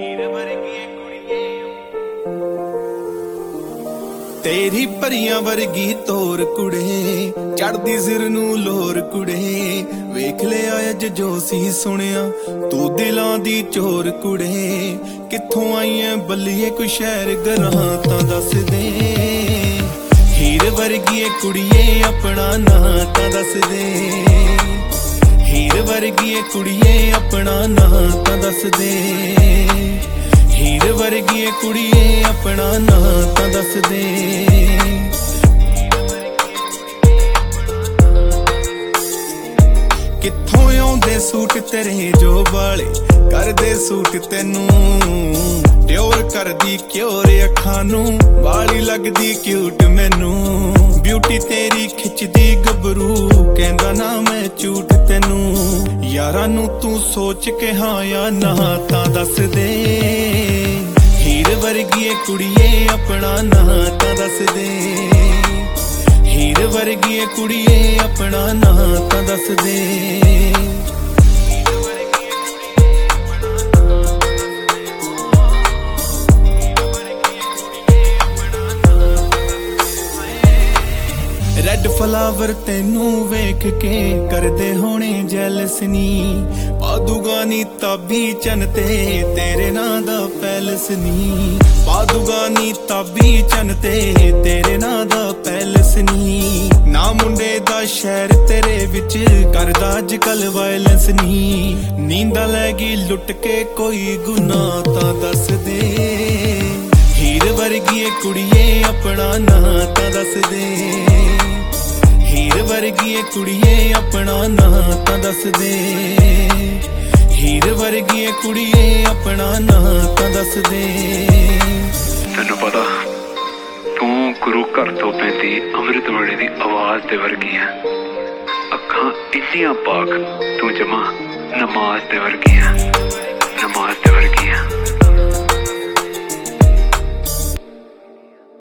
तेरी परियां वर्गी तोर कुड़े चढ़दी सिर नू लोर कुड़े वेख लिया अज जो सी सुनिया तू दिलां दी चोर कुड़े कित्थों आई है बल्लिए कोई शहर गरां तां दस दे हीर वर्गी कुड़िए अपना नां तां दस दे हीर वर्गी कुड़िए अपना नां तां दस दे हीर वर्गी कुड़िए अपना नां तां दस दे कित्थों आउंदे सूट तेरे जो वाले करदे सूट तैनू ट्योर करदी क्योर अखां नू वाली लगदी क्यूट मैनू ब्यूटी तेरी खिचदी गबरू कहंदा ना मैं झूठ तैनू यारां नू तू सोच के हाँ या ना तां दस दे हीर वर्गी कुड़िए अपना नां तां दस दे हीर वर्गी कुड़िए अपना नां तां दस दे रेड फ्लावर तेनू वेख के करदे होने जैलस नी पादूगा नी ताबी चन ते तेरे नां दा पैलस नी पादूगा नी ताबी चन ते तेरे नां दा पैलस नी ना मुंडे दा शहर तेरे विच करदा अजकल वायलेंस नी नींदा लैगी लुट के कोई गुनाह तां दस दे हीर वर्गी कुड़िए अपना नां तां दस दे हीर वर्गी कुड़िए अपना नां तां दस दे हीर वर्गी कुड़िए अपना नां तां दस दे तैनू पता तू गुरु घर तो पैंदी अमृत वेले दी आवाज दे वर्गी है अखां इन्नियां पाक तू जमा नमाज दे वर्गी है नमाज दे वर्गी है।